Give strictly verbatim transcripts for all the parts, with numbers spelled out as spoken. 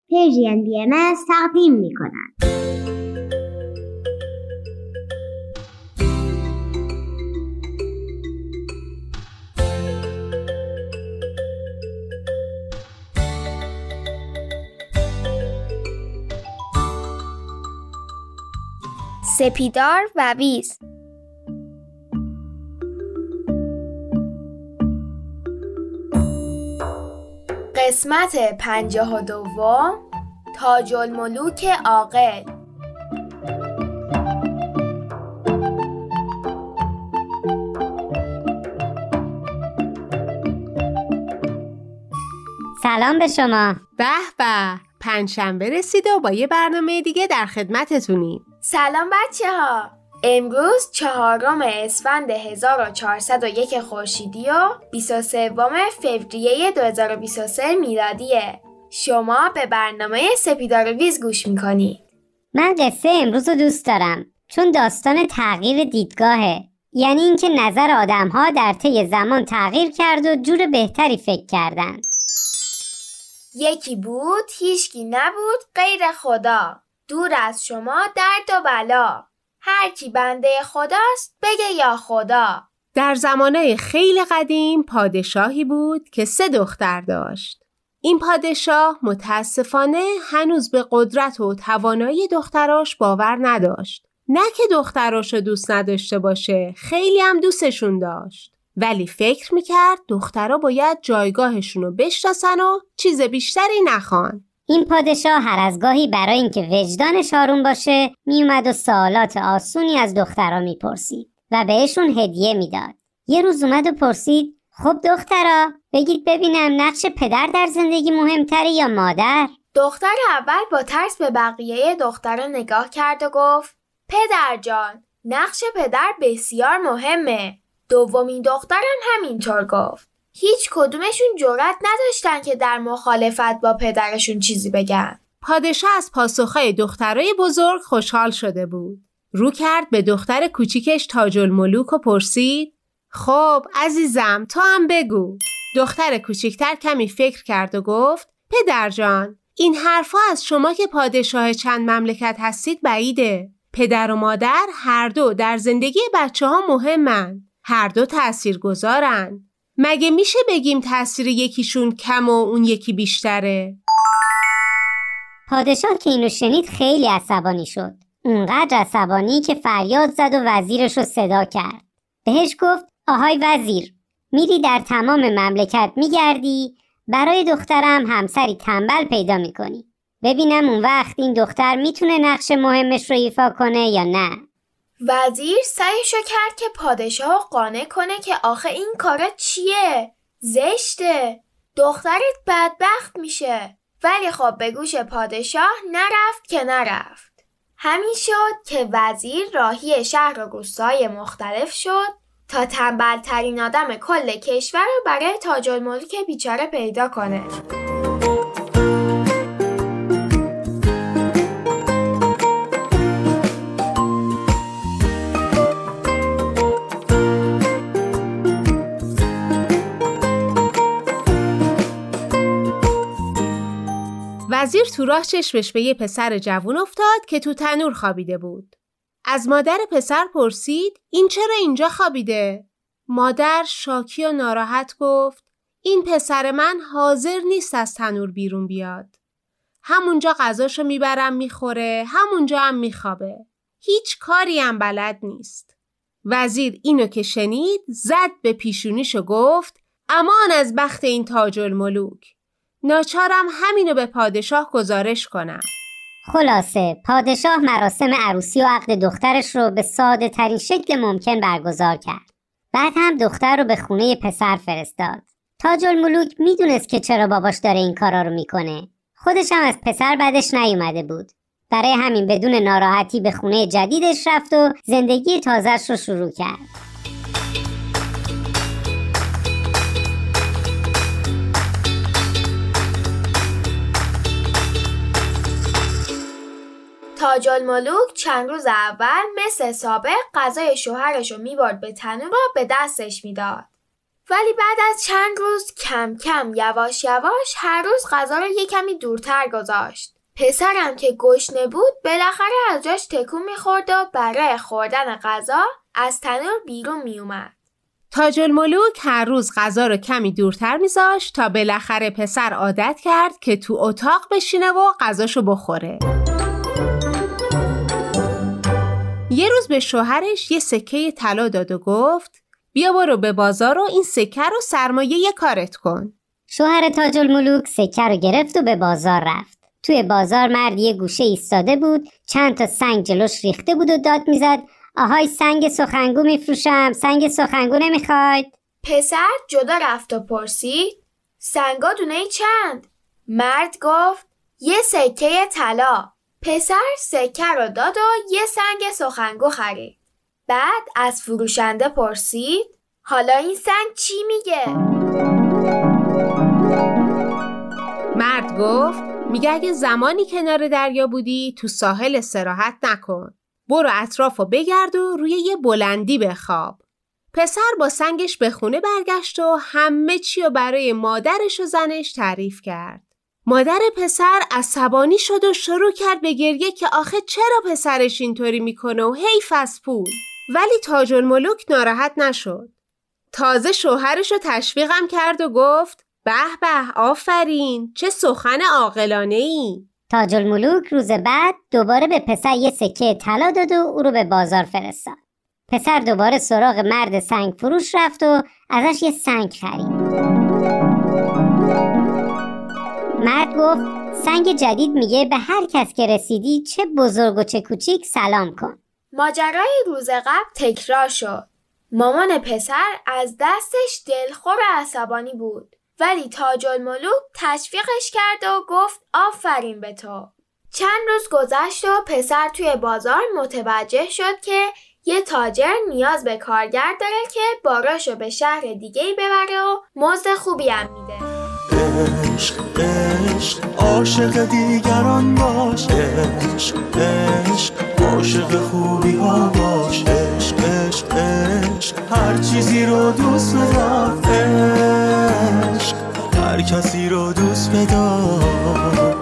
پرژین بی ام اس تقدیم می کند. سپیدار و ویز. قسمت پنجاه و دوم، تاج الملوک عاقل. سلام به شما. به به، پنجشنبه رسید و با یه برنامه دیگه در خدمتتونیم. سلام بچه ها. امروز چهارم اسفند هزار و چهارصد و یک خورشیدی و بیست و سوم فوریه دو هزار و بیست و سه میلادیه. شما به برنامه سپیدار و ویز گوش میکنید. من قصه امروز رو دوست دارم چون داستان تغییر دیدگاهه، یعنی اینکه نظر آدم‌ها در طی زمان تغییر کرد و جور بهتری فکر کردن. یکی بود هیچکی نبود غیر خدا، دور از شما درد و بلا، هر کی بنده خداست بگه یا خدا. در زمانه خیلی قدیم پادشاهی بود که سه دختر داشت. این پادشاه متاسفانه هنوز به قدرت و توانایی دختراش باور نداشت. نه که دختراشو دوست نداشته باشه، خیلی هم دوستشون داشت. ولی فکر میکرد دخترها باید جایگاهشونو بشناسن و چیز بیشتری نخوان. این پادشاه هر از گاهی برای اینکه وجدانش آروم باشه میومد و سوالات آسونی از دخترها میپرسید و بهشون هدیه میداد. یه روز اومد و پرسید: خب دخترها، بگید ببینم نقش پدر در زندگی مهمتره یا مادر؟ دختر اول با ترس به بقیه دخترها نگاه کرد و گفت: پدر جان، نقش پدر بسیار مهمه. دومین دخترم همینطور گفت. هیچ کدومشون جرأت نداشتن که در مخالفت با پدرشون چیزی بگن. پادشاه از پاسخهای دخترای بزرگ خوشحال شده بود. رو کرد به دختر کوچیکش تاج الملوک و پرسید: خب عزیزم، تو هم بگو. دختر کوچیکتر کمی فکر کرد و گفت: پدر جان، این حرفا از شما که پادشاه چند مملکت هستید بعیده. پدر و مادر هر دو در زندگی بچه ها مهمن. هر دو تأثیر گذارن. مگه میشه بگیم تأثیر یکیشون کم و اون یکی بیشتره؟ پادشاه که اینو شنید خیلی عصبانی شد. اونقدر عصبانی که فریاد زد و وزیرش رو صدا کرد. بهش گفت: آهای وزیر، میری در تمام مملکت میگردی، برای دخترم همسری تنبل پیدا میکنی. ببینم اون وقت این دختر میتونه نقش مهمش رو ایفا کنه یا نه. وزیر سعیشو کرد که پادشاه قانع کنه که آخه این کارا چیه؟ زشته. دخترت بدبخت میشه. ولی خب به گوش پادشاه نرفت که نرفت. همین شد که وزیر راهی شهر و روستاهای مختلف شد تا تنبل ترین آدم کل کشور رو برای تاج الملوک بیچاره پیدا کنه. وزیر تو راه چشمش به یه پسر جوون افتاد که تو تنور خوابیده بود. از مادر پسر پرسید: این چرا اینجا خوابیده؟ مادر شاکی و ناراحت گفت: این پسر من حاضر نیست از تنور بیرون بیاد. همونجا غذاشو میبرم میخوره، همونجا هم میخوابه. هیچ کاری هم بلد نیست. وزیر اینو که شنید زد به پیشونیش و گفت: امان از بخت این تاج الملوک. ناچارم همینو به پادشاه گزارش کنم. خلاصه پادشاه مراسم عروسی و عقد دخترش رو به ساده ترین شکل ممکن برگزار کرد. بعد هم دختر رو به خونه پسر فرستاد. تاج الملوک میدونست که چرا باباش داره این کارا رو میکنه. خودش هم از پسر بعدش نیومده بود. برای همین بدون ناراحتی به خونه جدیدش رفت و زندگی تازه‌اش رو شروع کرد. تاج الملوک چند روز اول مثل سابق غذای شوهرش رو میبرد به تنور و به دستش میداد. ولی بعد از چند روز کم کم یواش یواش هر روز غذا رو یه کمی دورتر گذاشت. پسرم که گشنه بود بالاخره از جاش تکون میخورد و برای خوردن غذا از تنور بیرون میومد. تاج الملوک هر روز غذا رو کمی دورتر میذاشت تا بالاخره پسر عادت کرد که تو اتاق بشینه و غذاشو بخوره. یه روز به شوهرش یه سکه طلا داد و گفت بیا برو به بازار و این سکه رو سرمایه کارت کن. شوهر تاج الملوک سکه رو گرفت و به بازار رفت. توی بازار مرد یه گوشه ایستاده بود، چند تا سنگ جلوش ریخته بود و داد میزد آهای سنگ سخنگو میفروشم، سنگ سخنگو نمیخواید؟ پسر جدا رفت و پرسید سنگا دونه چند؟ مرد گفت یه سکه طلا. پسر سکه رو داد و یه سنگ سخنگو خرید. بعد از فروشنده پرسید حالا این سنگ چی میگه؟ مرد گفت میگه اگه زمانی کنار دریا بودی تو ساحل استراحت نکن. برو اطرافو بگرد و روی یه بلندی بخواب. پسر با سنگش به خونه برگشت و همه چی رو برای مادرش و زنش تعریف کرد. مادر پسر عصبانی شد و شروع کرد به گریه که آخه چرا پسرش اینطوری میکنه و حیف از پول. ولی تاج الملوک ناراحت نشد. تازه شوهرش رو تشویقم کرد و گفت به به آفرین، چه سخن عاقلانه ای. تاج الملوک روز بعد دوباره به پسر یه سکه طلا داد و او رو به بازار فرستاد. پسر دوباره سراغ مرد سنگ فروش رفت و ازش یه سنگ خرید. مرد گفت سنگ جدید میگه به هر کس که رسیدی چه بزرگ و چه کوچیک سلام کن. ماجرای روز قبل تکرار شد. مامان پسر از دستش دلخور و عصبانی بود. ولی تاج الملوک تشویقش کرد و گفت آفرین به تو. چند روز گذشت و پسر توی بازار متوجه شد که یه تاجر نیاز به کارگر داره که باراشو به شهر دیگه‌ای ببره و مزد خوبی هم میده. عشق عشق عاشق دیگران باش، عشق عشق عاشق خوبی ها باش، عشق عشق عشق هر چیزی رو دوست بدار، عشق هر کسی رو دوست بدار.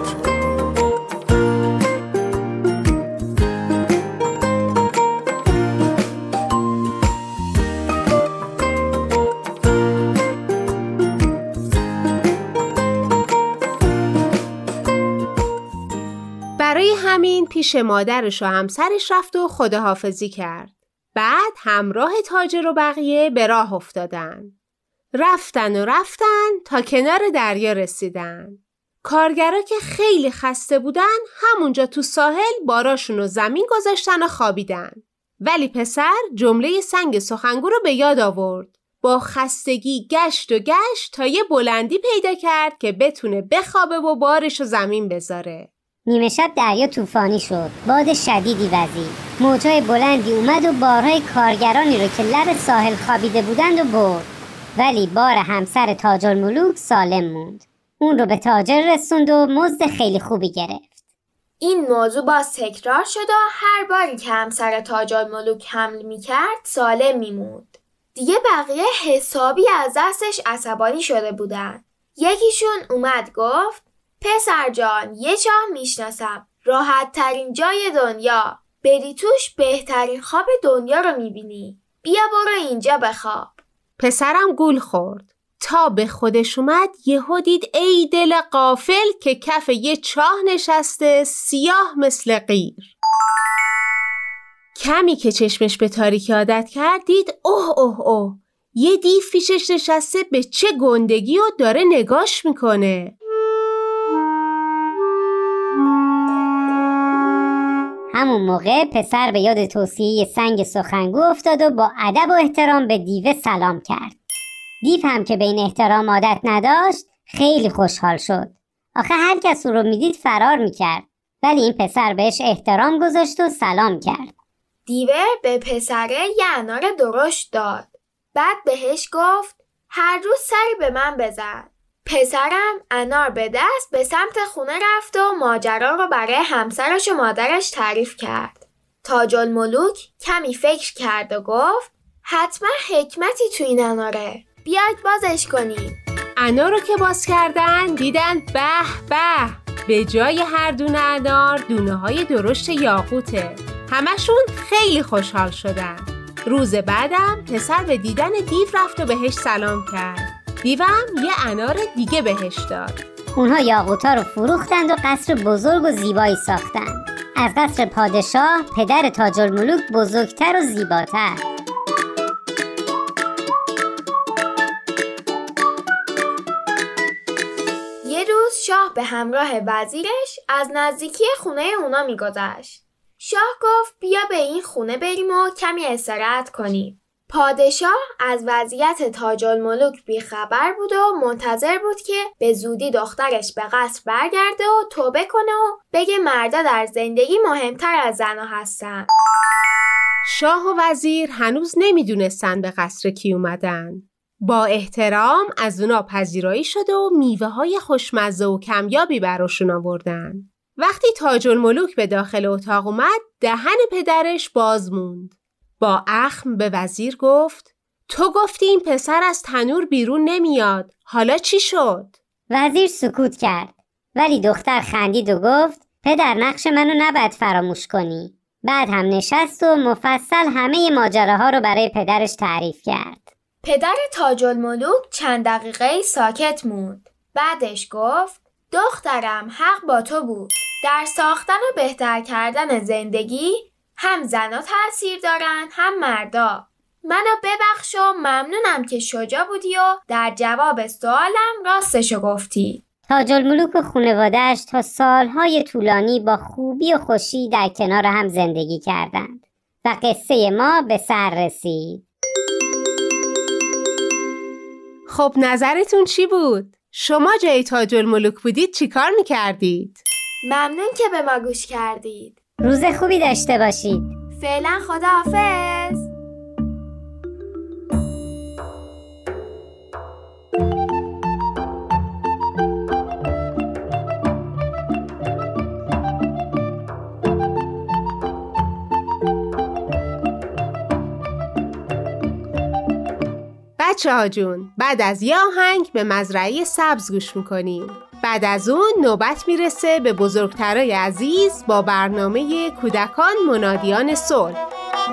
برای همین پیش مادرش و همسرش رفت و خداحافظی کرد. بعد همراه تاجر و بقیه به راه افتادن. رفتن و رفتن تا کنار دریا رسیدن. کارگرا که خیلی خسته بودن همونجا تو ساحل باراشون رو زمین گذاشتن و خوابیدن. ولی پسر جمله سنگ سخنگو رو به یاد آورد. با خستگی گشت و گشت تا یه بلندی پیدا کرد که بتونه بخوابه و بارش رو زمین بذاره. نیمه شب دریا طوفانی شد. باد شدیدی وزید. موجای بلندی اومد و بارهای کارگرانی رو که لب ساحل خوابیده بودند و برد. ولی بار همسر تاج الملوک سالم موند. اون رو به تاجر رسوند و مزد خیلی خوبی گرفت. این موضوع باز تکرار شد و هر باری که همسر تاج الملوک حمل میکرد سالم میموند. دیگه بقیه حسابی از دستش عصبانی شده بودن. یکیشون اومد گفت پسر جان یه چاه میشناسم، راحت ترین جای دنیا، بری توش بهترین خواب دنیا رو میبینی، بیا برو اینجا بخواب. پسرم گول خورد. تا به خودش اومد یهو دید ای دل غافل که کف یه چاه نشسته سیاه مثل قیر. کمی که چشمش به تاریکی عادت کرد دید اوه اوه اوه یه دیو پیشش نشسته به چه گندگی و داره نگاش میکنه. همون موقع پسر به یاد توصیه سنگ سخنگو افتاد و با ادب و احترام به دیو سلام کرد. دیو هم که به این احترام عادت نداشت خیلی خوشحال شد. آخه هر کس او رو میدید فرار میکرد. ولی این پسر بهش احترام گذاشت و سلام کرد. دیو به پسره یه انار درشت داد. بعد بهش گفت هر روز سری به من بزن. پسرم انار به دست به سمت خونه رفت و ماجرا رو برای همسرش و مادرش تعریف کرد. تاج الملوک کمی فکر کرد و گفت حتما حکمتی تو این اناره. بیاید بازش کنیم. انار رو که باز کردن دیدن به به به جای هر دونه انار دونه های درشت یاقوته. همشون خیلی خوشحال شدن. روز بعدم پسر به دیدن دیو رفت و بهش سلام کرد. دیوم یه انار دیگه بهش داد. اونها یاقوتا رو فروختند و قصر بزرگ و زیبایی ساختند. از قصر پادشاه پدر تاج الملوک بزرگتر و زیباتر. یه روز شاه به همراه وزیرش از نزدیکی خونه اونا میگذشت. شاه گفت بیا به این خونه بریم و کمی استراحت کنیم. پادشاه از وضعیت تاج الملوک بیخبر بود و منتظر بود که به زودی دخترش به قصر برگرده و توبه کنه و بگه مردا در زندگی مهمتر از زنا هستن. شاه و وزیر هنوز نمیدونستن به قصر کی اومدن. با احترام از اونا پذیرایی شد و میوه های خوشمزه و کمیابی براشون آوردن. وقتی تاج الملوک به داخل اتاق اومد دهن پدرش باز موند. با اخم به وزیر گفت تو گفتی این پسر از تنور بیرون نمیاد، حالا چی شد؟ وزیر سکوت کرد ولی دختر خندید و گفت پدر نقش منو نباید فراموش کنی. بعد هم نشست و مفصل همه ماجراها رو برای پدرش تعریف کرد. پدر تاج الملوک چند دقیقه ساکت موند. بعدش گفت دخترم حق با تو بود. در ساختن و بهتر کردن زندگی هم زنا تأثیر دارن هم مردا. منو ببخش و ممنونم که شجاع بودی و در جواب سوالم راستشو گفتی. تاج الملوک و خانواده‌اش تا سالهای طولانی با خوبی و خوشی در کنار هم زندگی کردند و قصه ما به سر رسید. خب نظرتون چی بود؟ شما جای تاج الملوک بودید چی کار میکردید؟ ممنون که به ما گوش کردید. روز خوبی داشته باشید. فعلا خداحافظ. بچه ها جون، بعد از یه آهنگ به مزرعه سبز گوش میکنیم. بعد از اون نوبت میرسه به بزرگترای عزیز با برنامه کودکان منادیان صلح.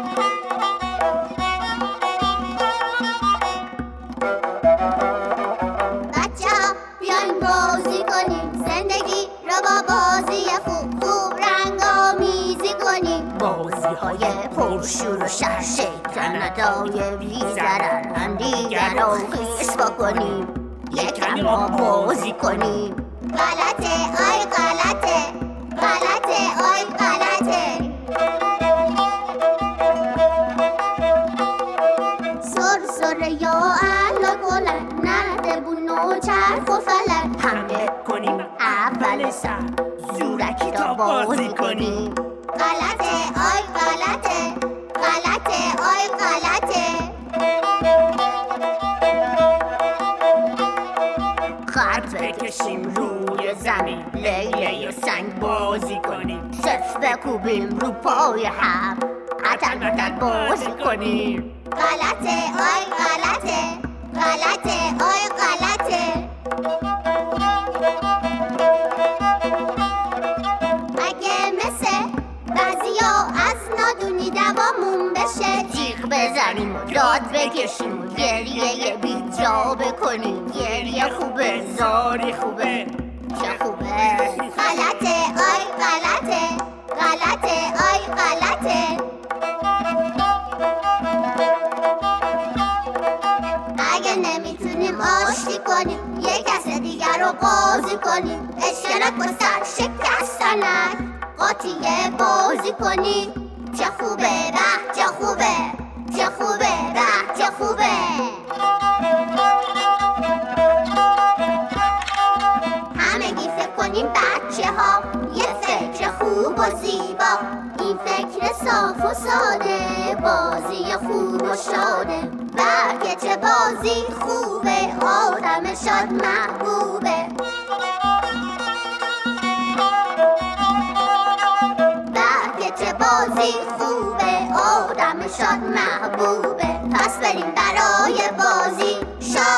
بچه‌ها بیاین بازی کنیم، زندگی رو با بازی خوب خوب رنگ‌آمیزی کنیم. بازی‌های پرشور و شرشکنندای بی‌ضرر هم دیگر رو خیس بکنیم. یکم ما بازی کنیم. غلطه آی غلطه، غلطه آی غلطه. سر سر یا اهلا گلن، نرده بون و چرخ و فلن. حمله کنیم اول سر، زورکی تا بازی کنیم. غلطه آی غلطه، غلطه آی غلطه. خط بکشیم روی زمین، لیلی و سنگ بازی کنیم. صف بکوبیم رو پای هم، قطر بطر بازی کنیم. غلطه آی غلطه، غلطه آی غلطه. اگه مثل بعضیا از نادونی دوامون بشه، جیغ بزنیم و داد بکشیم و گریه بی جا بکنیم. گریه خوبه، زاری خوبه، چه خوبه. غلطه آی غلطه، غلطه آی غلطه. اگه نمیتونیم آشتی کنیم، یک کس دیگر رو قاضی کنیم. اشکنک و سر شکستنک، قاطیه بازی کنیم. چه خوبه به چه خوبه، چه خوبه به چه خوبه. همگی فکر کنیم بچه ها، یه فکر خوب و زیبا. این فکر صاف و ساده، بازی خوب و شاده. برگه چه بازی خوبه، آدم شاد محبوبه. برگه چه بازی خوبه، آدم شاد محبوبه. پس بریم برای بازی، شاد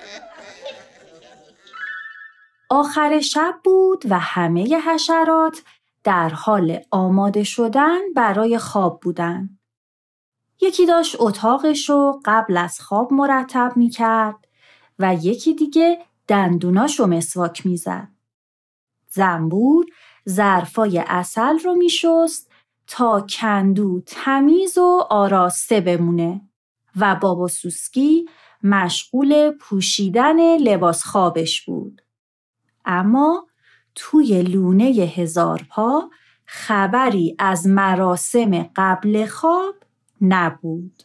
آخر شب بود و همه حشرات در حال آماده شدن برای خواب بودن. یکی داشت اتاقشو قبل از خواب مرتب می کرد و یکی دیگه دندوناشو مسواک می زد. زنبور ظرفای عسل رو می شست تا کندو تمیز و آراسته بمونه و بابا سوسکی مشغول پوشیدن لباس خوابش بود. اما توی لونه هزار پا خبری از مراسم قبل خواب نبود.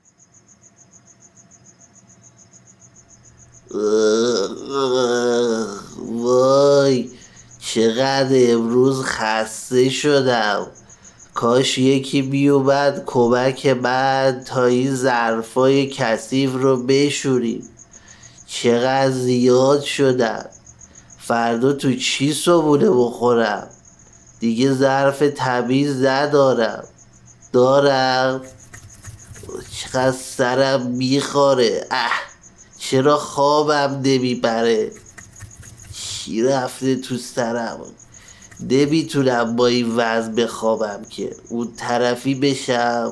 وای چقدر امروز خسته شدم. کاش یکی بیومد کمک من تا این ظرفای کثیف رو بشوریم. چقدر زیاد شدن. فردا تو چی صبحونه بخورم؟ دیگه ظرف تمیز ندارم. دارم؟ چقدر سرم میخوره. اه چرا خوابم نمیبره؟ چی رفته تو سرم؟ نمیتونم با این وضع بخوابم که اون طرفی بشم.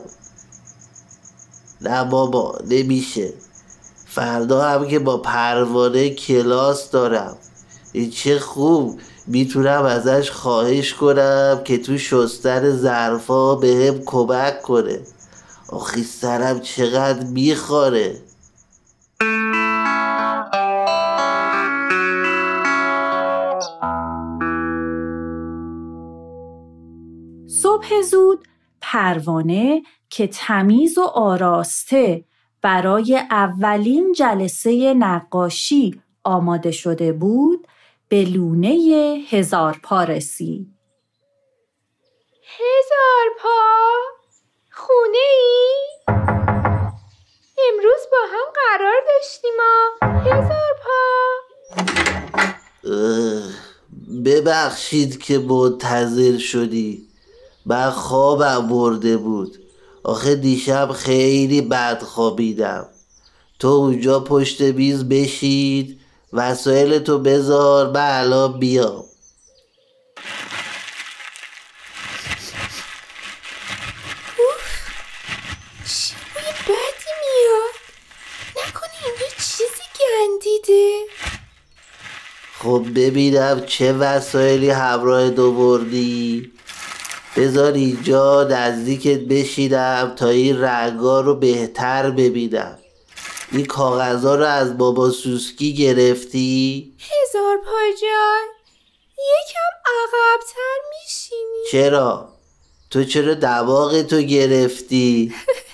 نه بابا نمیشه. فردا هم که با پروانه کلاس دارم. این چه خوب میتونم ازش خواهش کنم که تو شستن ظرفا بهم کمک کنه. آخی سرم چقدر میخوره. صبح زود پروانه که تمیز و آراسته برای اولین جلسه نقاشی آماده شده بود به لونه هزار پا رسید. هزار پا؟ خونه ای؟ امروز با هم قرار داشتیم ها هزار پا. ببخشید که منتظر شدی. من خوابم برده بود. آخه دیشب خیلی بد خوابیدم. تو اونجا پشت میز بشید، وسایلتو بذار من الان بیام. چی بوی بدی میاد؟ نکنه اینجا چیزی گندیده؟ خب ببینم چه وسایلی همراه دو بردی. بذار اینجا نزدیکت بشینم تا این رنگا رو بهتر ببینم. این کاغذها رو از بابا سوسکی گرفتی؟ هزار پا جان یکم عقب‌تر میشینی؟ چرا؟ تو چرا دماغتو گرفتی؟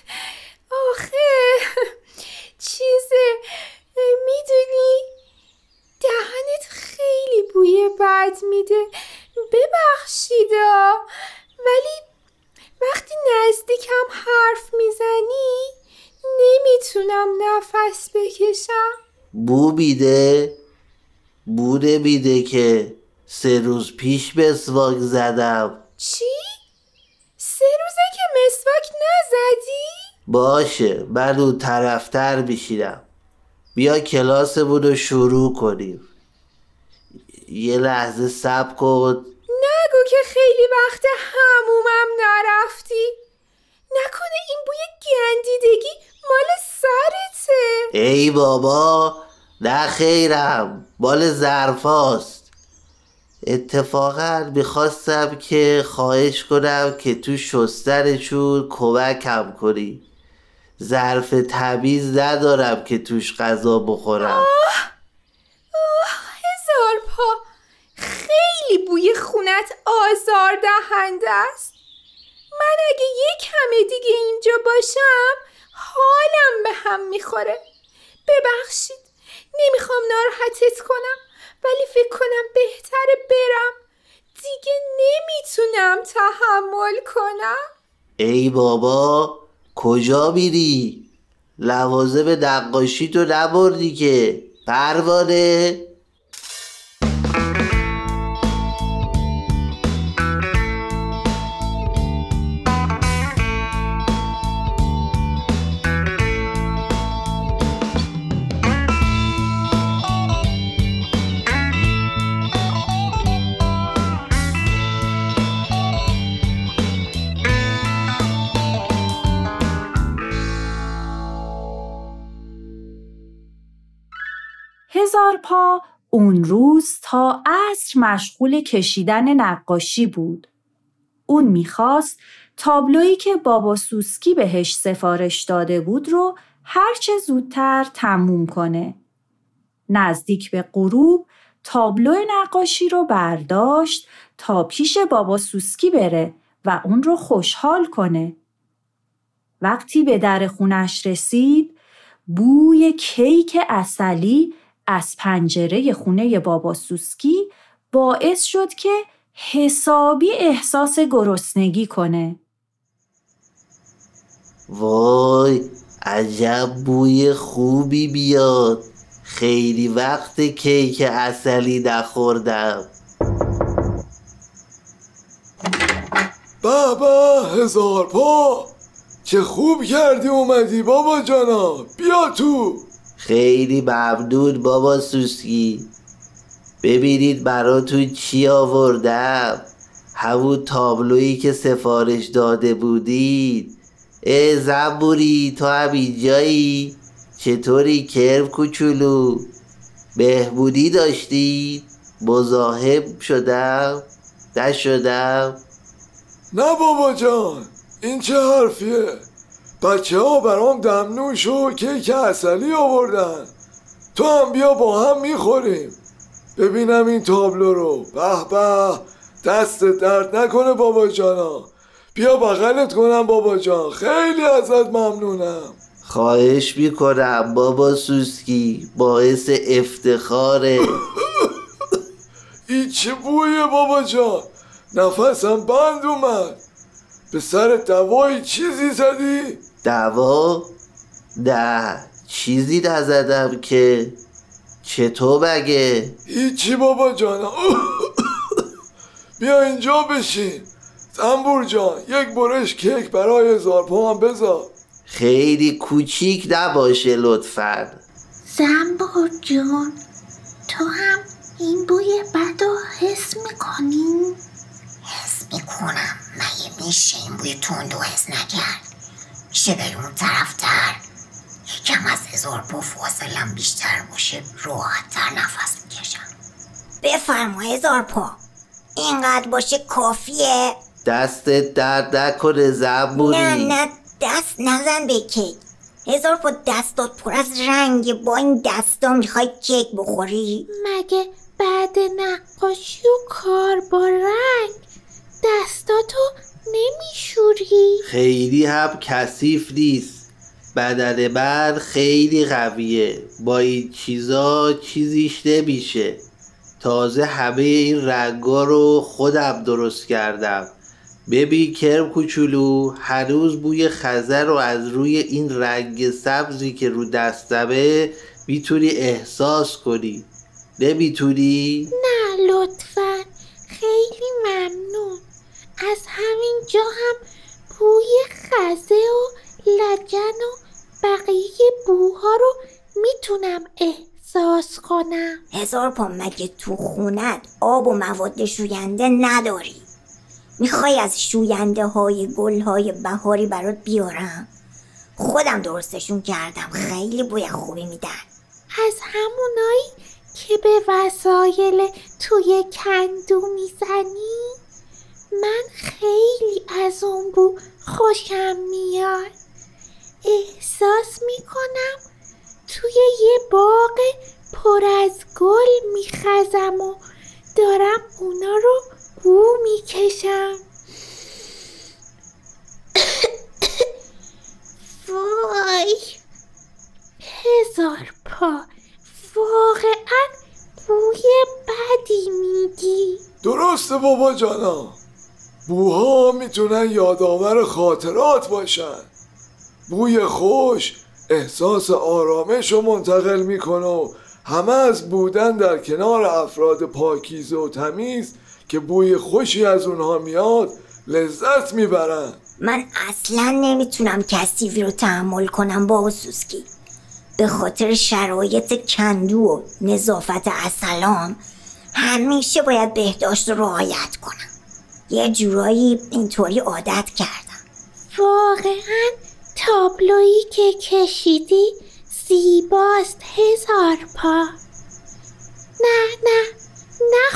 آخه چیزه میدونی دهنت خیلی بوی بد میده. ببخشیدا ولی وقتی نزدیکم حرف میزنی نمیتونم نفس بکشم. بو میده؟ بو نمیده که سه روز پیش مسواک زدم. چی؟ سه روزه که مسواک نزدی؟ باشه من اون طرفتر میشینم. بیا کلاسمون رو شروع کنیم. یه لحظه صبر کن. نگو که خیلی وقت حمومم نرفتی. نکنه این بوی گندیدگی مال سرته؟ ای بابا نه خیرم، مال ظرفاست. اتفاقا میخواستم که خواهش کنم که تو شستنشون کمکم کنی. ظرف تمیز ندارم که توش غذا بخورم. آه آه هزار پا خیلی بوی خونت آزار دهنده است. من اگه یک کمه دیگه اینجا باشم حالم به هم میخوره. ببخشید نمیخوام ناراحتت کنم ولی فکر کنم بهتره برم. دیگه نمیتونم تحمل کنم. ای بابا کجا میری؟ لوازم نقاشی تو نبردی که پروانه؟ هزار پا اون روز تا عصر مشغول کشیدن نقاشی بود. اون میخواست تابلویی که بابا سوسکی بهش سفارش داده بود رو هرچه زودتر تموم کنه. نزدیک به غروب تابلو نقاشی رو برداشت تا پیش بابا سوسکی بره و اون رو خوشحال کنه. وقتی به در خونش رسید، بوی کیک عسلی از پنجره خونه بابا سوسکی باعث شد که حسابی احساس گرسنگی کنه. وای، عجب بوی خوبی بیاد. خیلی وقت کیک عسلی نخوردم. بابا هزار پا، چه خوب کردی اومدی بابا جانا، بیا تو. خیلی ممنون بابا سوسکی. ببینید براتون چی آوردم. همون تابلویی که سفارش داده بودید. ای زنبوری، تو هم اینجایی؟ چطوری کرم کوچولو؟ بهبودی داشتید؟ مزاحم شدم؟ نشدم؟ نه بابا جان، این چه حرفیه؟ بچه ها برام دمنوش و کیک عسلی آوردن. تو هم بیا با هم میخوریم. ببینم این تابلو رو. به به، دست درد نکنه بابا جانا. بیا بغلت کنم بابا جان، خیلی ازت ممنونم. خواهش میکنم بابا سوسکی، باعث افتخاره. این چه بویه بابا جان؟ نفسم بند اومد. به سر دوایی چیزی زدی؟ دوا؟ نه، چیزی نزدم که. چطور مگه؟ هیچی بابا جان. بیا اینجا بشین. زنبور جان، یک برش کیک برای هزار پا هم بذار. خیلی کوچیک نباشه لطفاً. زنبور جون، تو هم این بوی بد رو حس میکنی؟ حس میکنم. مگه میشه این بوی تند و حس نکرد؟ میشه بریم اون طرفتر؟ یکم از هزار پا فاصلم بیشتر باشه راحت‌تر نفس میکشم. بفرما هزار پا، اینقدر باشه کافیه؟ دستت درد نکنه زنبوری. نه نه، دست نزن به کیک. هزار پا دستات پر از رنگه، با این دستا میخوای کیک بخوری؟ مگه بعد نقاشی و کار با رنگ دستاتو نمیشوری؟ خیلی هم کثیف نیست. بدن من خیلی قویه. با این چیزا چیزیش نمیشه. تازه همه این رنگا رو خودم درست کردم. ببین کرم کوچولو، هنوز بوی خزر رو از روی این رنگ سبزی که رو دستمه میتونی احساس کنی. نمیتونی؟ نه لطفاً، خیلی ممنون. از همین جا هم بوی خزه و لگن و بقیه بوها رو میتونم احساس کنم. هزار پا، مگه تو خونت آب و مواد شوینده نداری؟ میخوای از شوینده های گل های بهاری برات بیارم؟ خودم درستشون کردم، خیلی بوی خوبی میدن. از همونایی که به وسایل توی کندو میزنی؟ من خیلی از اون بو خوشم میاد. احساس میکنم توی یه باغ پر از گل میخزم و دارم اونا رو بو میکشم. وای هزار پا، واقعا بوی بدی میدی. درسته بابا جانا، بوها میتونن یادآور خاطرات باشن. بوی خوش احساس آرامش رو منتقل میکنه و همه از بودن در کنار افراد پاکیزه و تمیز که بوی خوشی از اونها میاد لذت میبرن. من اصلا نمیتونم کثیفی رو تحمل کنم بابا سوسکی. به خاطر شرایط کندو و نظافت عسلام همیشه باید بهداشت رو رعایت کنم. یه جورایی اینطوری عادت کردم. واقعا تابلویی که کشیدی زیباست هزار پا.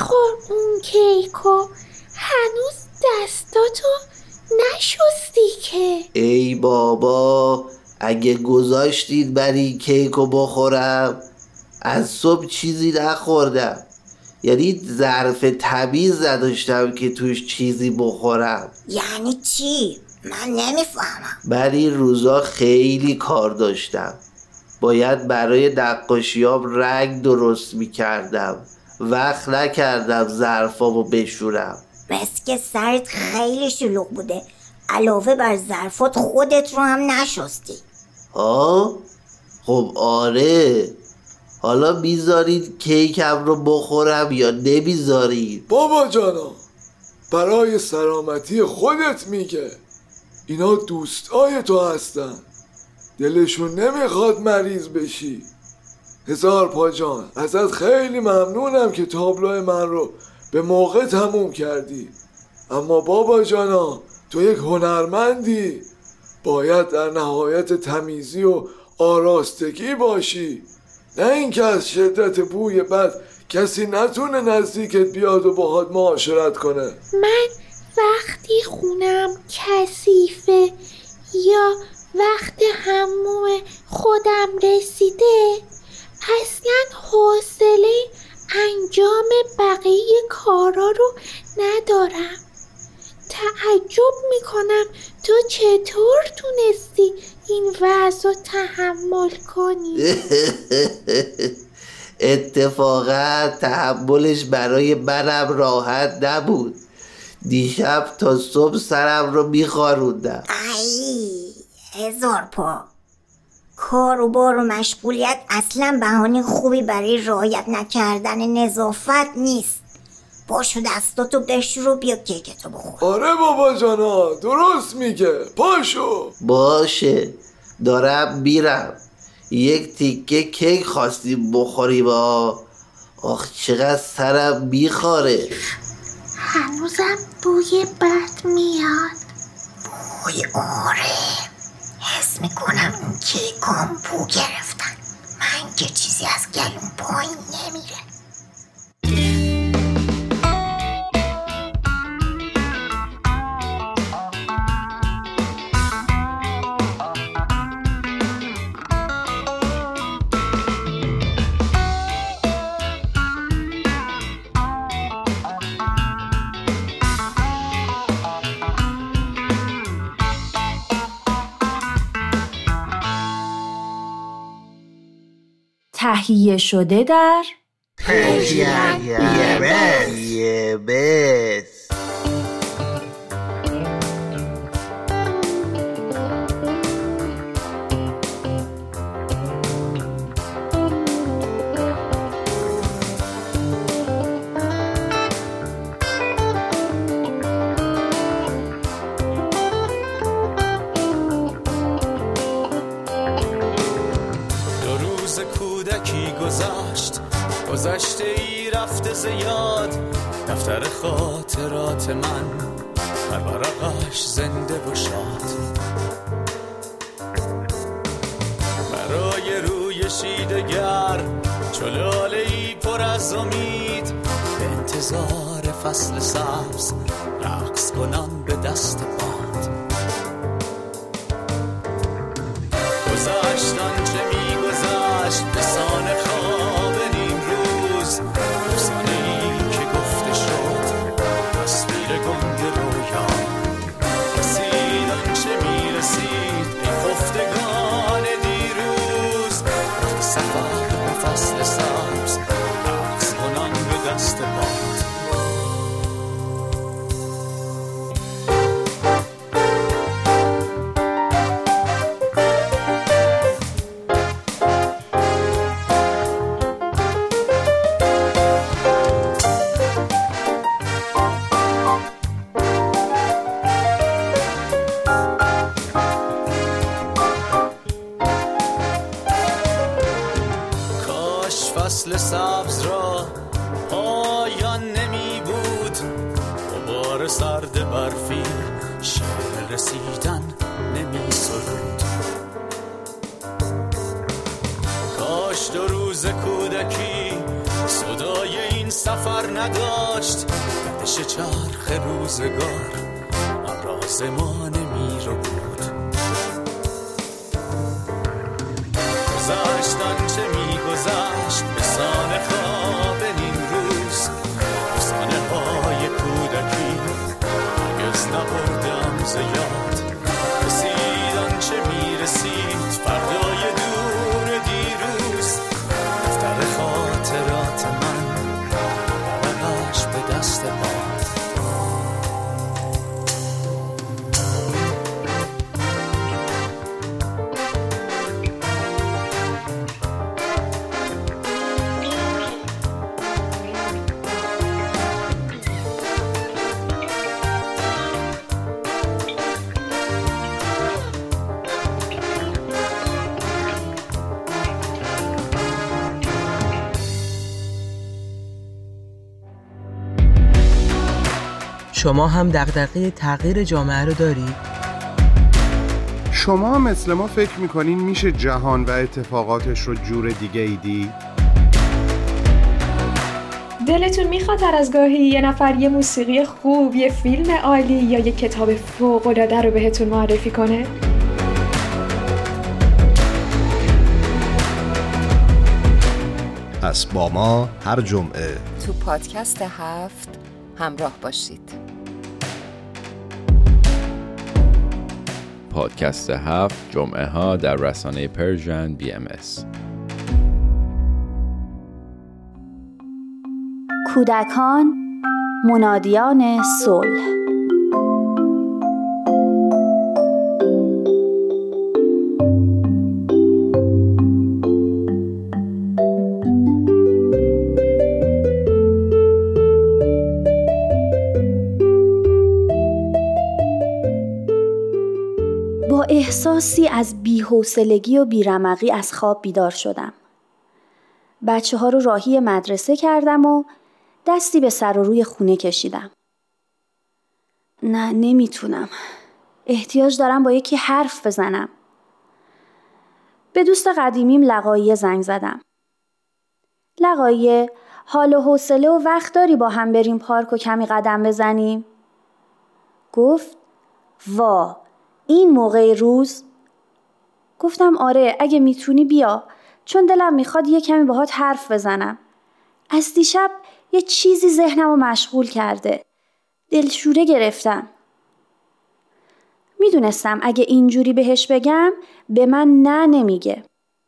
نخور اون کیکو، هنوز دستاتو نشستی که. ای بابا، اگه گذاشتید بری کیکو بخورم، از صبح چیزی نخوردم. یعنی ظرف تمیز نداشتم که توش چیزی بخورم. یعنی چی؟ من نمیفهمم. بری روزا خیلی کار داشتم. باید برای نقاشیام رنگ درست میکردم. وقت نکردم ظرفامو بشورم. بس که سرت خیلی شلوغ بوده، علاوه بر ظرفات خودت رو هم نشستی. ها؟ خب آره. حالا بیزارید کیکم رو بخورم یا نمیذارید؟ بابا جانا، برای سلامتی خودت میگه. اینا دوستای تو هستن، دلشون نمیخواد مریض بشی. هزار پا جان، ازت خیلی ممنونم که تابلو من رو به موقع تموم کردی. اما بابا جانا، تو یک هنرمندی، باید در نهایت تمیزی و آراستگی باشی، نه اینکه از شدت بوی بد کسی نتونه نزدیکت بیاد و باهات معاشرت کنه. من وقتی خونم کثیفه یا وقت حموم خودم رسیده، اصلا حوصله انجام بقیه کارا رو ندارم. تعجب میکنم تو چطور تونستی این وضع رو تحمل کنی؟ اتفاقا تحملش برای منم راحت نبود. دیشب تا صبح سرم رو میخاروندم. ای هزار پا، کار و بار و مشغولیت اصلا بهانه خوبی برای رعایت نکردن نظافت نیست. پاشو دستاتو بشور و بیا کیکتو بخور. آره بابا جانا، درست میگه، پاشو. باشه، دارم میرم. یک تیکه کیک خواستیم بخوریم. آخ چقدر سرم میخاره. هنوزم بوی بد میاد. بوی آره، حس میکنم اون کیکام بو گرفتن. من که چیزی از گلوم پایین نمیره. تهیه شده در پرژین یه بس. گذشته ای رفته زیاد، دفتر خاطرات من هر ورقش زنده و شاد. برای روی شیدگر چلاله ای پر از امید، به انتظار فصل سبز رقص کنم به دست باد. گذشتن چه می گذشت به سان خواب نیم روز، افسانه ای که گفته شد تصویر گنگ رویا. رسیدن چه می رسید ای خفتگان دیروز، سفر به فصل سبز رقص کنم به دست باد. فصل سبز را پایان نمی بود، غبار سرد برفی شعر رسیدن نمی سرود. کاش دو روز کودکی صدای این سفر نداشت گردش چرخ روزگار ابراز ما نمی رو بود گذشتن چه می گذشت به سان خواب این روز افسانه های کودکی هرگز نبردم ز یاد رسیدن چه می رسید فردای دور دیروز دفتر خاطرات من برقش به دست باد شما هم دغدغه تغییر جامعه رو دارید؟ شما هم مثل ما فکر میکنین میشه جهان و اتفاقاتش رو جور دیگه ای دید؟ دلتون میخواد هر از گاهی یه نفر یه موسیقی خوب، یه فیلم عالی یا یه کتاب فوق‌العاده رو بهتون معرفی کنه؟ پس با ما هر جمعه تو پادکست هفت همراه باشید. پادکست هفت جمعه ها در رسانه پرژن بی ام اس. کودکان منادیان صلح. با احساسی از بی‌حوصلگی و بی‌رمقی از خواب بیدار شدم. بچه ها رو راهی مدرسه کردم و دستی به سر و روی خونه کشیدم. نه نمیتونم. احتیاج دارم با یکی حرف بزنم. به دوست قدیمیم لقاییه زنگ زدم. لقاییه، حال و حوصله و وقت داری با هم بریم پارک و کمی قدم بزنیم؟ گفت وا این موقع روز؟ گفتم آره اگه میتونی بیا، چون دلم میخواد یه کمی باهات حرف بزنم. از دیشب یه چیزی ذهنمو مشغول کرده. دلشوره گرفتم. میدونستم اگه اینجوری بهش بگم به من نه نمیگه.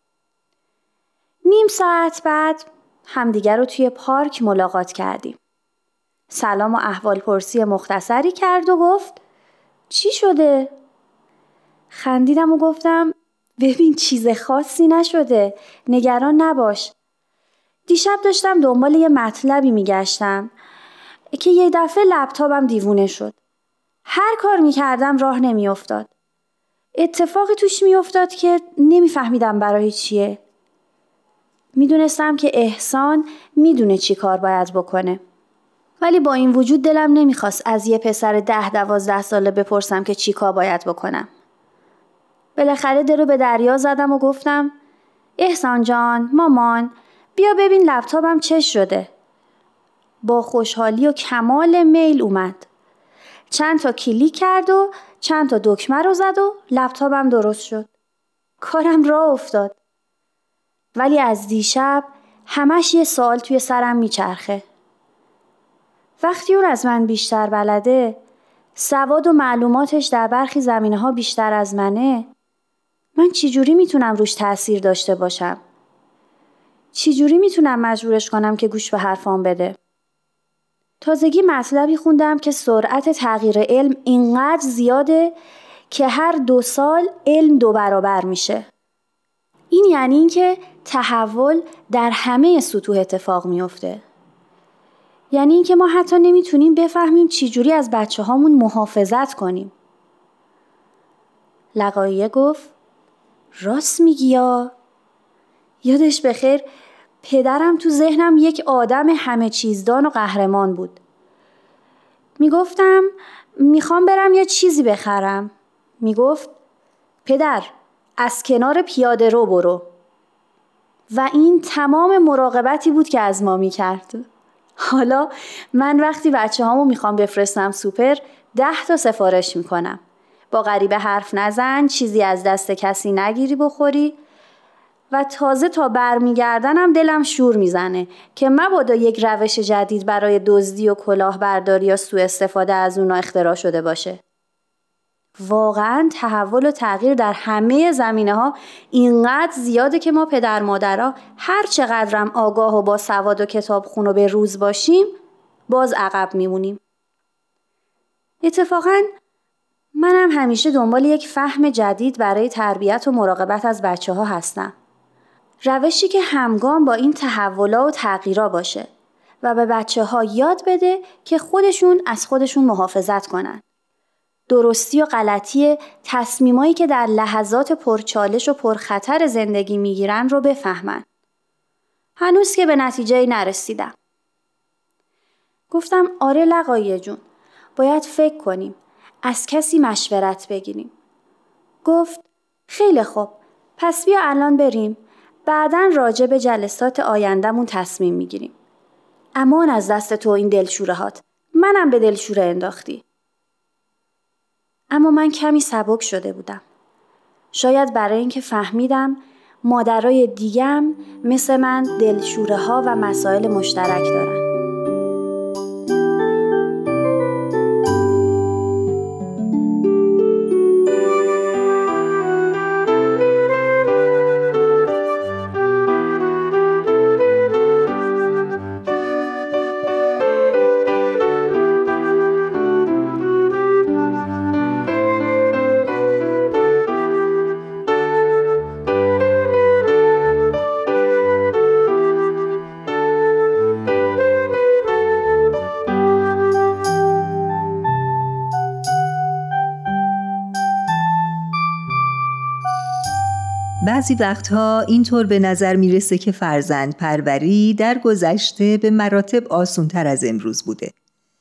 نیم ساعت بعد همدیگر رو توی پارک ملاقات کردیم. سلام و احوال پرسی مختصری کرد و گفت چی شده؟ خندیدم و گفتم ببین چیز خاصی نشده، نگران نباش. دیشب داشتم دنبال یه مطلبی میگشتم که یه دفعه لپتاپم دیوونه شد. هر کار میکردم راه نمیافتاد. اتفاقی توش میافتاد که نمیفهمیدم برای چیه. میدونستم که احسان میدونه چی کار باید بکنه. ولی با این وجود دلم نمیخواست از یه پسر ده دوازده ساله بپرسم که چی کار باید بکنم. بالاخره درو به دریا زدم و گفتم احسان جان، مامان، بیا ببین لپتاپم چه شده. با خوشحالی و کمال میل اومد. چند تا کلیک کرد و چند تا دکمه رو زد و لپتاپم درست شد. کارم راه افتاد. ولی از دیشب همش یه سوال توی سرم میچرخه. وقتی اون از من بیشتر بلده، سواد و معلوماتش در برخی زمینه‌ها بیشتر از منه، من چجوری میتونم روش تأثیر داشته باشم؟ چجوری میتونم مجبورش کنم که گوش به حرفام بده؟ تازگی مطلبی خوندم که سرعت تغییر علم اینقدر زیاده که هر دو سال علم دو برابر میشه. این یعنی این که تحول در همه سطوح اتفاق میفته. یعنی این که ما حتی نمیتونیم بفهمیم چجوری از بچه هامون محافظت کنیم. لقاییه گفت راست میگی یا؟ یادش بخیر پدرم تو ذهنم یک آدم همه چیزدان و قهرمان بود. میگفتم میخوام برم یه چیزی بخرم. میگفت پدر از کنار پیاده رو برو. و این تمام مراقبتی بود که از ما میکرد. حالا من وقتی بچه هامو میخوام بفرستم سوپر ده تا سفارش میکنم. با غریبه حرف نزن، چیزی از دست کسی نگیری بخوری و تازه تا برمیگردنم دلم شور میزنه که مبادا یک روش جدید برای دزدی و کلاهبرداری یا سوء استفاده از اونا اختراع شده باشه. واقعا تحول و تغییر در همه زمینه ها اینقدر زیاده که ما پدر مادرها هر چقدرم آگاه و با سواد و کتابخون و به روز باشیم باز عقب میمونیم. اتفاقا منم همیشه دنبال یک فهم جدید برای تربیت و مراقبت از بچه ها هستم. روشی که همگام با این تحولات و تغییرات باشه و به بچه ها یاد بده که خودشون از خودشون محافظت کنن. درستی و غلطی تصمیمایی که در لحظات پرچالش و پرخطر زندگی میگیرن رو بفهمن. هنوز که به نتیجه‌ای نرسیدم. گفتم آره لقایه جون، باید فکر کنیم، از کسی مشورت بگیریم. گفت خیلی خوب، پس بیا الان بریم، بعداً راجع به جلسات آیندمون تصمیم میگیریم. امان از دست تو این دلشورهات، منم به دلشوره انداختی. اما من کمی سبک شده بودم. شاید برای اینکه فهمیدم مادرای دیگم مثل من دلشوره ها و مسائل مشترک دارن. بعضی وقتها اینطور به نظر میرسه که فرزند پروری در گذشته به مراتب آسان‌تر از امروز بوده.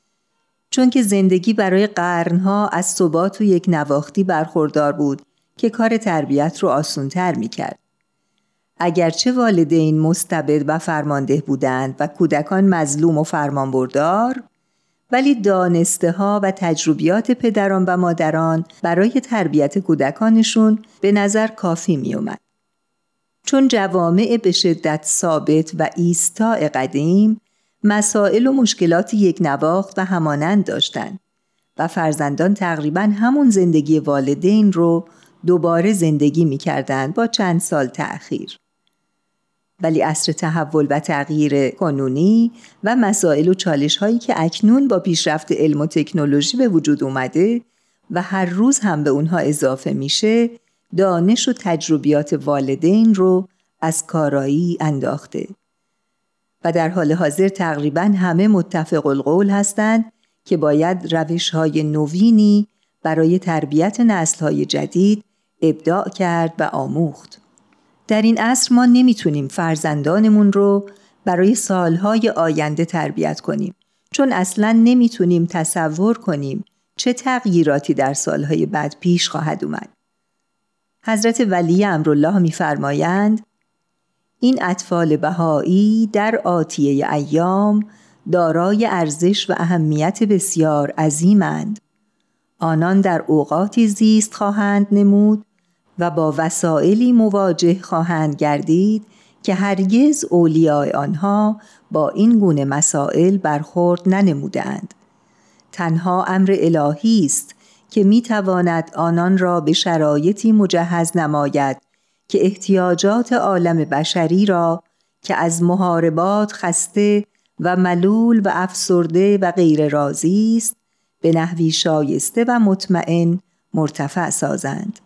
چون که زندگی برای قرنها از ثبات و یک نواختی برخوردار بود که کار تربیت رو آسان‌تر میکرد. اگرچه والدین مستبد و فرمانده بودند و کودکان مظلوم و فرمانبردار، ولی دانسته ها و تجربیات پدران و مادران برای تربیت کودکانشون به نظر کافی می اومد. چون جوامع به شدت ثابت و ایستاء قدیم مسائل و مشکلات یک نواخت و همانند داشتند و فرزندان تقریباً همون زندگی والدین رو دوباره زندگی می کردن با چند سال تأخیر. ولی عصر تحول و تغییر کنونی و مسائل و چالش هایی که اکنون با پیشرفت علم و تکنولوژی به وجود اومده و هر روز هم به اونها اضافه میشه، دانش و تجربیات والدین رو از کارایی انداخته. و در حال حاضر تقریباً همه متفق القول هستند که باید روش های نوینی برای تربیت نسل های جدید ابداع کرد و آموخت. در این عصر ما نمیتونیم فرزندانمون رو برای سالهای آینده تربیت کنیم، چون اصلاً نمیتونیم تصور کنیم چه تغییراتی در سالهای بعد پیش خواهد اومد. حضرت ولی امرالله میفرمایند این اطفال بهایی در آتیه ایام دارای ارزش و اهمیت بسیار عظیمند. آنان در اوقاتی زیست خواهند نمود و با وسائلی مواجه خواهند گردید که هرگز اولیاء آنها با این گونه مسائل برخورد ننمودند. تنها امر الهی است که می تواند آنان را به شرایطی مجهز نماید که احتیاجات عالم بشری را که از محاربات خسته و ملول و افسرده و غیر راضی است به نحوی شایسته و مطمئن مرتفع سازند.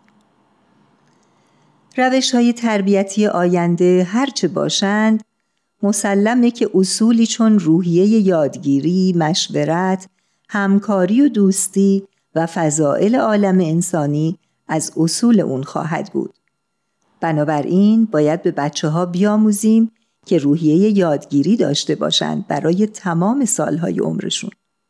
روش‌های تربیتی آینده هرچه باشند، مسلمه که اصولی چون روحیه یادگیری، مشورت، همکاری و دوستی و فضائل عالم انسانی از اصول اون خواهد بود. بنابراین باید به بچه ها بیاموزیم که روحیه یادگیری داشته باشند برای تمام سالهای عمرشون.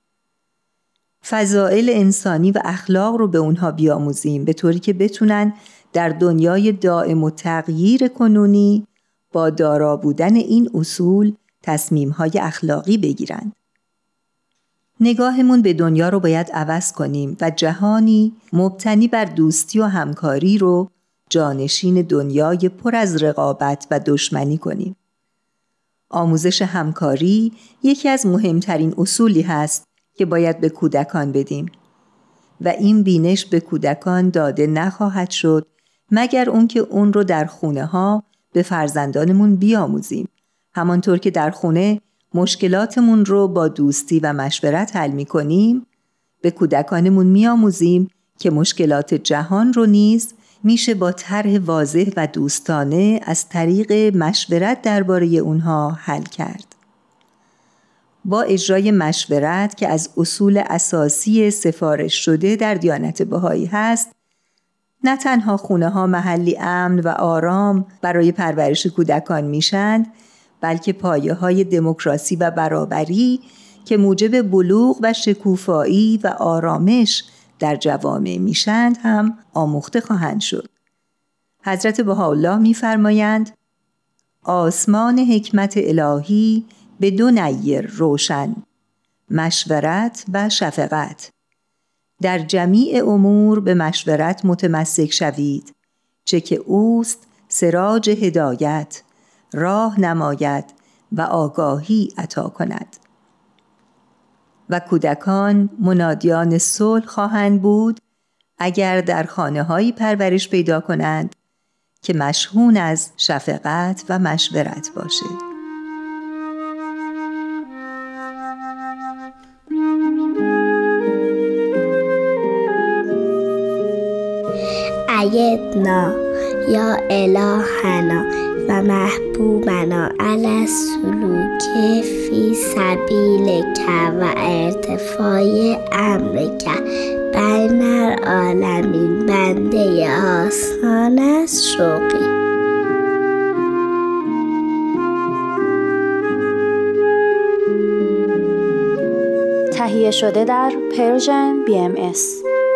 فضائل انسانی و اخلاق رو به اونها بیاموزیم به طوری که بتونن در دنیای دائم و تغییر کنونی با دارا بودن این اصول تصمیم‌های اخلاقی بگیرند. نگاهمون به دنیا رو باید عوض کنیم و جهانی مبتنی بر دوستی و همکاری رو جانشین دنیای پر از رقابت و دشمنی کنیم. آموزش همکاری یکی از مهمترین اصولی هست که باید به کودکان بدیم و این بینش به کودکان داده نخواهد شد مگر اون که اون رو در خونه ها به فرزندانمون بیاموزیم، همانطور که در خونه مشکلاتمون رو با دوستی و مشورت حل می کنیم، به کودکانمون میآموزیم که مشکلات جهان رو نیز میشه با طرح واضح و دوستانه از طریق مشورت درباره اونها حل کرد. با اجرای مشورت که از اصول اساسی سفارش شده در دیانت بهایی هست، نه تنها خونه ها محلی امن و آرام برای پرورش کودکان میشند، بلکه پایه های دموکراسی و برابری که موجب بلوغ و شکوفایی و آرامش در جوامع میشند هم آموخته خواهند شد. حضرت بهاءالله می‌فرمایند آسمان حکمت الهی به دو نیر روشن، مشورت و شفقت. در جمیع امور به مشورت متمسک شوید، چه که اوست سراج هدایت، راه نماید و آگاهی عطا کند. و کودکان منادیان صلح خواهند بود اگر در خانه‌هایی پرورش پیدا کنند که مشحون از شفقت و مشورت باشه. ایدنا یا الهنا و محبوبنا علی السلوک فی سبیلک و ارتفاع امرک بین العالمین. بنده آسان از شوقی. تهیه شده در پرژن بی ام اس.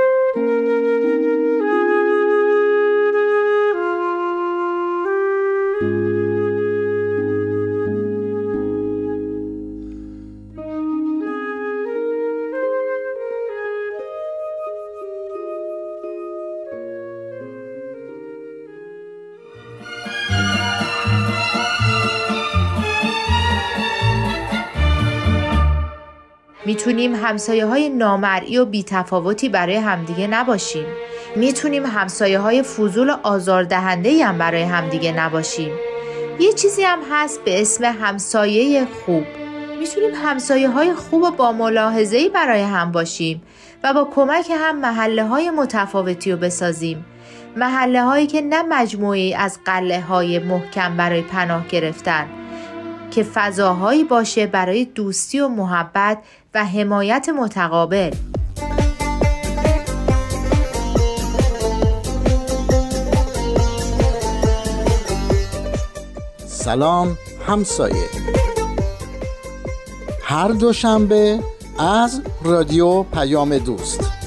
میتونیم همسایه های نامرئی و بی‌تفاوتی برای همدیگه نباشیم. میتونیم همسایه های فضول و آزاردهنده‌ای هم برای همدیگه نباشیم. یه چیزی هم هست به اسم همسایه خوب. میتونیم همسایه های خوب و با ملاحظه‌ای برای هم باشیم و با کمک هم محله های متفاوتی رو بسازیم. محله هایی که نه مجموعی از قلعه های محکم برای پناه گرفتن، که فضاهایی باشه برای دوستی و محبت و حمایت متقابل. سلام همسایه. هر دوشنبه از رادیو پیام دوست